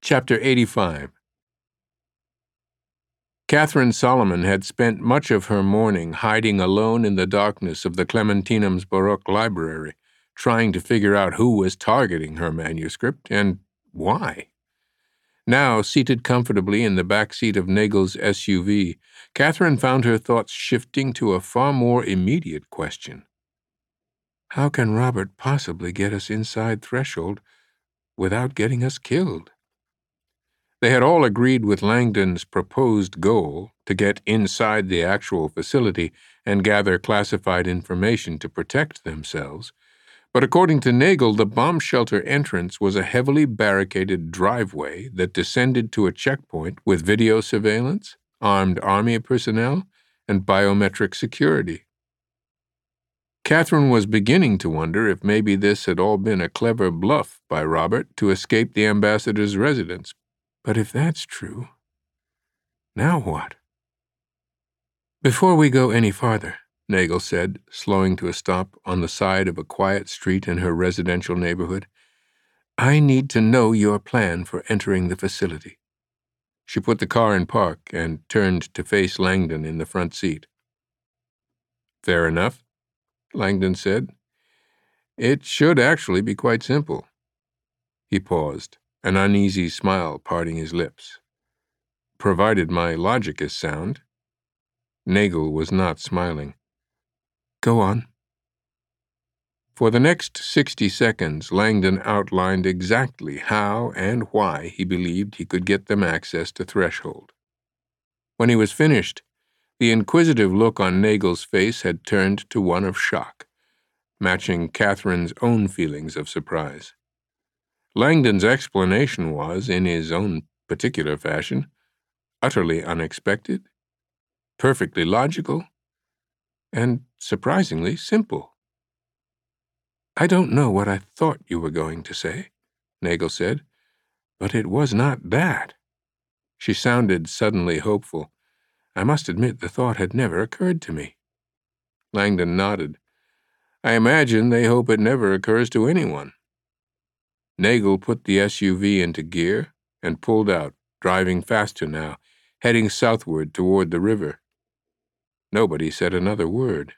Chapter 85. Catherine Solomon had spent much of her morning hiding alone in the darkness of the Clementinum's Baroque library, trying to figure out who was targeting her manuscript and why. Now, seated comfortably in the back seat of Nagel's SUV, Catherine found her thoughts shifting to a far more immediate question. How can Robert possibly get us inside Threshold without getting us killed? They had all agreed with Langdon's proposed goal to get inside the actual facility and gather classified information to protect themselves, but according to Nagel, the bomb shelter entrance was a heavily barricaded driveway that descended to a checkpoint with video surveillance, armed army personnel, and biometric security. Catherine was beginning to wonder if maybe this had all been a clever bluff by Robert to escape the ambassador's residence. But if that's true, now what? Before we go any farther, Nagel said, slowing to a stop on the side of a quiet street in her residential neighborhood, I need to know your plan for entering the facility. She put the car in park and turned to face Langdon in the front seat. Fair enough, Langdon said. It should actually be quite simple. He paused, an uneasy smile parting his lips. Provided my logic is sound. Nagel was not smiling. Go on. For the next 60 seconds, Langdon outlined exactly how and why he believed he could get them access to Threshold. When he was finished, the inquisitive look on Nagel's face had turned to one of shock, matching Catherine's own feelings of surprise. Langdon's explanation was, in his own particular fashion, utterly unexpected, perfectly logical, and surprisingly simple. I don't know what I thought you were going to say, Nagel said, but it was not that. She sounded suddenly hopeful. I must admit the thought had never occurred to me. Langdon nodded. I imagine they hope it never occurs to anyone. Nagel put the SUV into gear and pulled out, driving faster now, heading southward toward the river. Nobody said another word.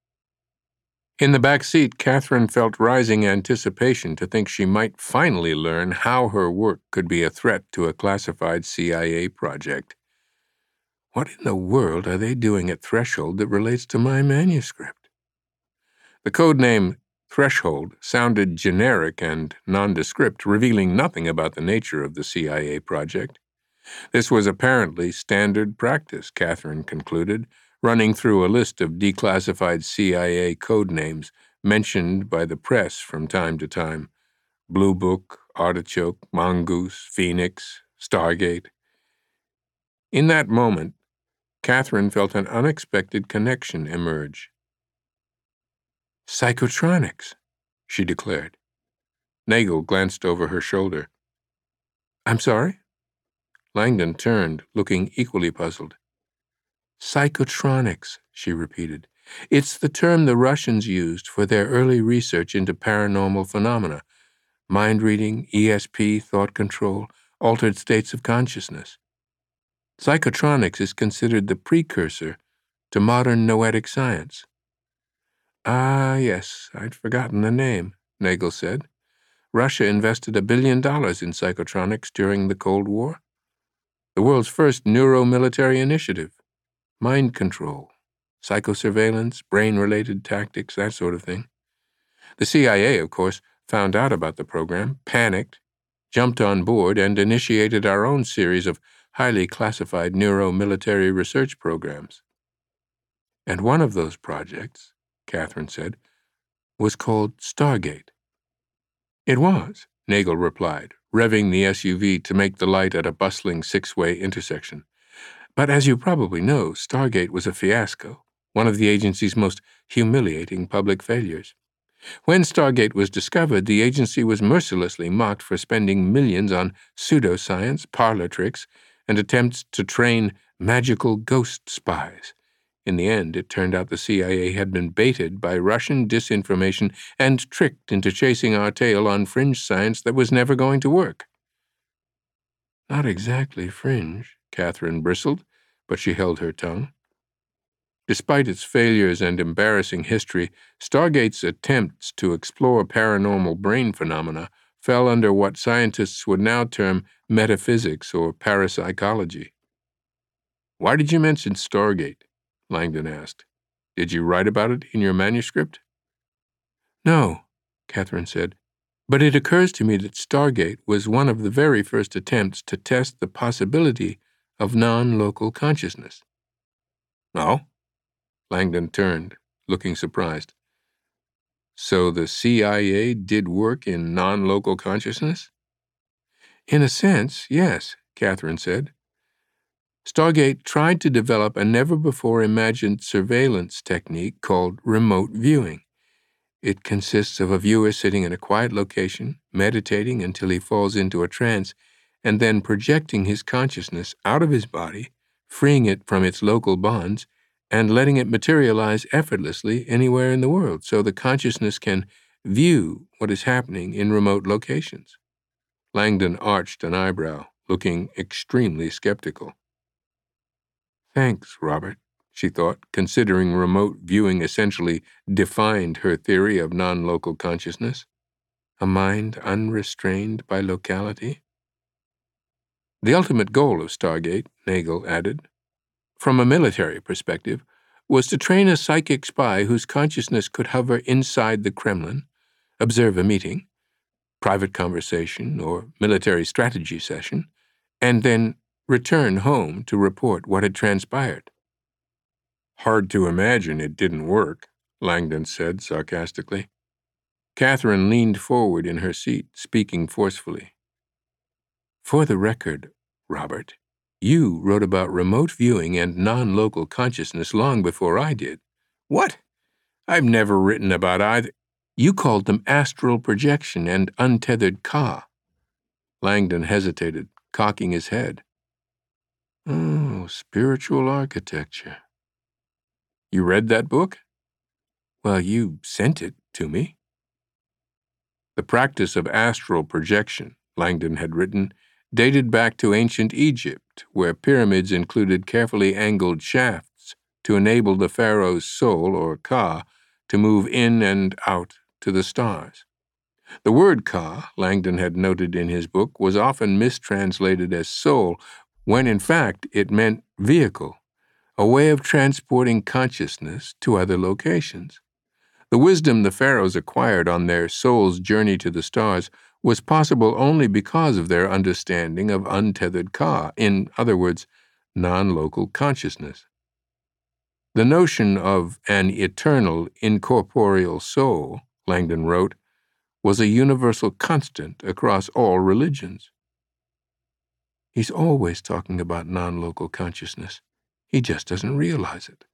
In the back seat, Catherine felt rising anticipation to think she might finally learn how her work could be a threat to a classified CIA project. What in the world are they doing at Threshold that relates to my manuscript? The code name Threshold sounded generic and nondescript, revealing nothing about the nature of the CIA project. This was apparently standard practice, Catherine concluded, running through a list of declassified CIA code names mentioned by the press from time to time. Blue Book, Artichoke, Mongoose, Phoenix, Stargate. In that moment, Catherine felt an unexpected connection emerge. Psychotronics, she declared. Nagel glanced over her shoulder. I'm sorry? Langdon turned, looking equally puzzled. Psychotronics, she repeated. It's the term the Russians used for their early research into paranormal phenomena, mind reading, ESP, thought control, altered states of consciousness. Psychotronics is considered the precursor to modern noetic science. Ah, yes, I'd forgotten the name, Nagel said. Russia invested $1 billion in psychotronics during the Cold War. The world's first neuro-military initiative. Mind control, psychosurveillance, brain-related tactics, that sort of thing. The CIA, of course, found out about the program, panicked, jumped on board, and initiated our own series of highly classified neuro-military research programs. And one of those projects, Catherine said, was called Stargate. It was, Nagel replied, revving the SUV to make the light at a bustling six-way intersection. But as you probably know, Stargate was a fiasco, one of the agency's most humiliating public failures. When Stargate was discovered, the agency was mercilessly mocked for spending millions on pseudoscience, parlor tricks, and attempts to train magical ghost spies. In the end, it turned out the CIA had been baited by Russian disinformation and tricked into chasing our tail on fringe science that was never going to work. Not exactly fringe, Catherine bristled, but she held her tongue. Despite its failures and embarrassing history, Stargate's attempts to explore paranormal brain phenomena fell under what scientists would now term metaphysics or parapsychology. Why did you mention Stargate? Langdon asked. Did you write about it in your manuscript? No, Catherine said, but it occurs to me that Stargate was one of the very first attempts to test the possibility of non-local consciousness. Oh? Langdon turned, looking surprised. So the CIA did work in non-local consciousness? In a sense, yes, Catherine said. Stargate tried to develop a never-before-imagined surveillance technique called remote viewing. It consists of a viewer sitting in a quiet location, meditating until he falls into a trance, and then projecting his consciousness out of his body, freeing it from its local bonds, and letting it materialize effortlessly anywhere in the world so the consciousness can view what is happening in remote locations. Langdon arched an eyebrow, looking extremely skeptical. Thanks, Robert, she thought, considering remote viewing essentially defined her theory of non-local consciousness. A mind unrestrained by locality? The ultimate goal of Stargate, Nagel added, from a military perspective, was to train a psychic spy whose consciousness could hover inside the Kremlin, observe a meeting, private conversation, or military strategy session, and then return home to report what had transpired. Hard to imagine it didn't work, Langdon said sarcastically. Catherine leaned forward in her seat, speaking forcefully. For the record, Robert, you wrote about remote viewing and non-local consciousness long before I did. What? I've never written about either. You called them astral projection and untethered Ka. Langdon hesitated, cocking his head. Oh, spiritual architecture. You read that book? Well, you sent it to me. The practice of astral projection, Langdon had written, dated back to ancient Egypt, where pyramids included carefully angled shafts to enable the pharaoh's soul, or Ka, to move in and out to the stars. The word Ka, Langdon had noted in his book, was often mistranslated as soul, when in fact it meant vehicle, a way of transporting consciousness to other locations. The wisdom the pharaohs acquired on their soul's journey to the stars was possible only because of their understanding of untethered Ka, in other words, non-local consciousness. The notion of an eternal, incorporeal soul, Langdon wrote, was a universal constant across all religions. He's always talking about non-local consciousness. He just doesn't realize it.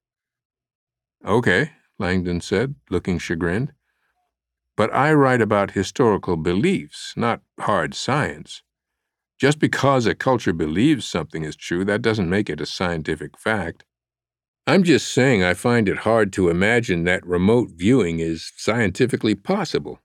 Okay, Langdon said, looking chagrined. But I write about historical beliefs, not hard science. Just because a culture believes something is true, that doesn't make it a scientific fact. I'm just saying I find it hard to imagine that remote viewing is scientifically possible.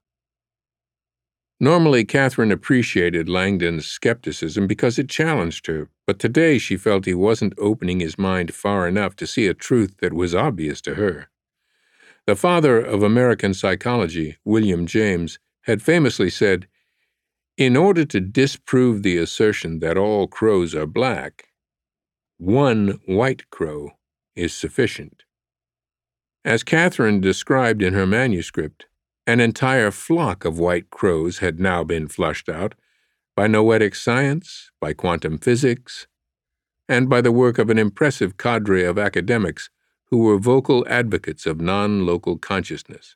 Normally, Catherine appreciated Langdon's skepticism because it challenged her, but today she felt he wasn't opening his mind far enough to see a truth that was obvious to her. The father of American psychology, William James, had famously said, "In order to disprove the assertion that all crows are black, one white crow is sufficient." As Catherine described in her manuscript, an entire flock of white crows had now been flushed out by noetic science, by quantum physics, and by the work of an impressive cadre of academics who were vocal advocates of non-local consciousness.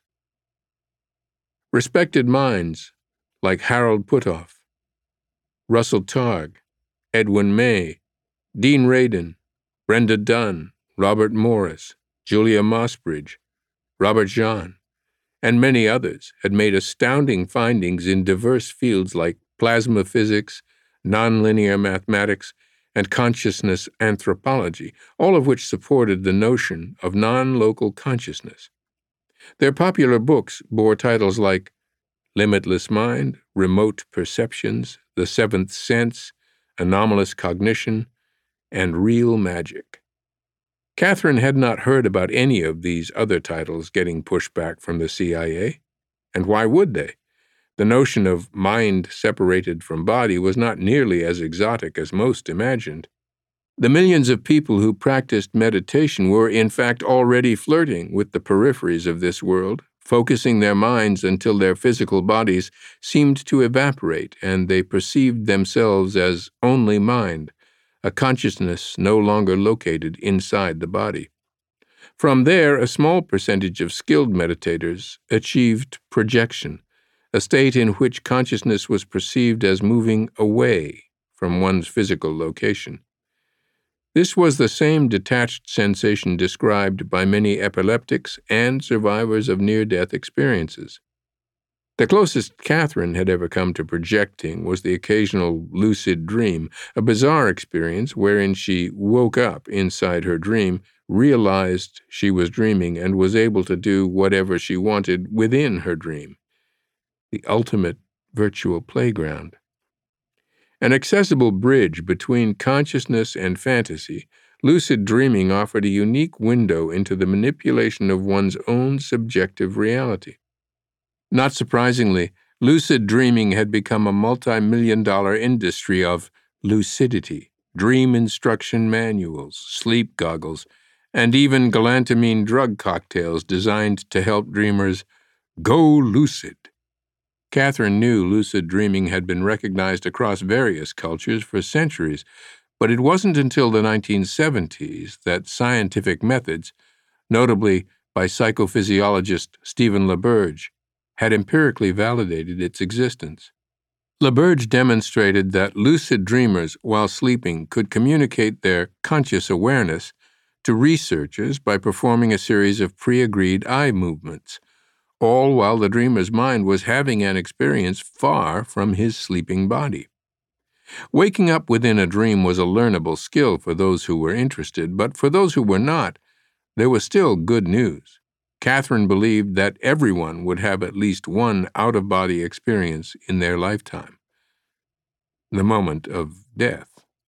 Respected minds like Harold Puthoff, Russell Targ, Edwin May, Dean Radin, Brenda Dunn, Robert Morris, Julia Mossbridge, Robert Jahn, and many others had made astounding findings in diverse fields like plasma physics, nonlinear mathematics, and consciousness anthropology, all of which supported the notion of non-local consciousness. Their popular books bore titles like Limitless Mind, Remote Perceptions, The Seventh Sense, anomalous cognition, and real magic. Catherine had not heard about any of these other titles getting pushback from the CIA, and why would they? The notion of mind separated from body was not nearly as exotic as most imagined. The millions of people who practiced meditation were, in fact, already flirting with the peripheries of this world, focusing their minds until their physical bodies seemed to evaporate and they perceived themselves as only mind, a consciousness no longer located inside the body. From there, a small percentage of skilled meditators achieved projection, a state in which consciousness was perceived as moving away from one's physical location. This was the same detached sensation described by many epileptics and survivors of near-death experiences. The closest Catherine had ever come to projecting was the occasional lucid dream, a bizarre experience wherein she woke up inside her dream, realized she was dreaming, and was able to do whatever she wanted within her dream. The ultimate virtual playground. An accessible bridge between consciousness and fantasy, lucid dreaming offered a unique window into the manipulation of one's own subjective reality. Not surprisingly, lucid dreaming had become a multi-million-dollar industry of lucidity, dream instruction manuals, sleep goggles, and even galantamine drug cocktails designed to help dreamers go lucid. Catherine knew lucid dreaming had been recognized across various cultures for centuries, but it wasn't until the 1970s that scientific methods, notably by psychophysiologist Stephen LaBerge, had empirically validated its existence. LaBerge demonstrated that lucid dreamers, while sleeping, could communicate their conscious awareness to researchers by performing a series of pre-agreed eye movements, all while the dreamer's mind was having an experience far from his sleeping body. Waking up within a dream was a learnable skill for those who were interested, but for those who were not, there was still good news. Catherine believed that everyone would have at least one out-of-body experience in their lifetime. The moment of death.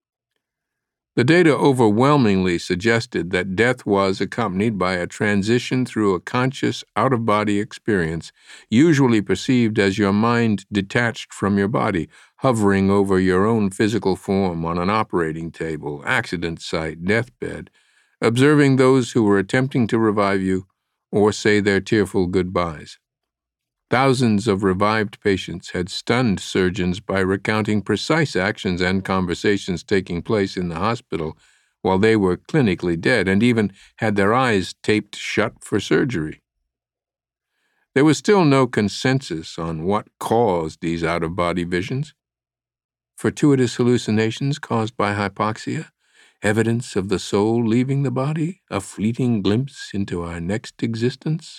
The data overwhelmingly suggested that death was accompanied by a transition through a conscious out-of-body experience, usually perceived as your mind detached from your body, hovering over your own physical form on an operating table, accident site, deathbed, observing those who were attempting to revive you or say their tearful goodbyes. Thousands of revived patients had stunned surgeons by recounting precise actions and conversations taking place in the hospital while they were clinically dead and even had their eyes taped shut for surgery. There was still no consensus on what caused these out-of-body visions. Fortuitous hallucinations caused by hypoxia, evidence of the soul leaving the body, a fleeting glimpse into our next existence?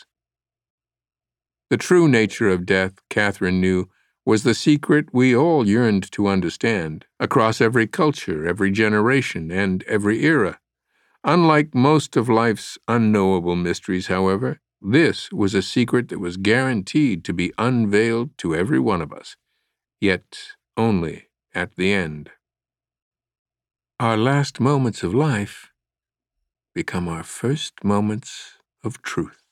The true nature of death, Catherine knew, was the secret we all yearned to understand, across every culture, every generation, and every era. Unlike most of life's unknowable mysteries, however, this was a secret that was guaranteed to be unveiled to every one of us, yet only at the end. Our last moments of life become our first moments of truth.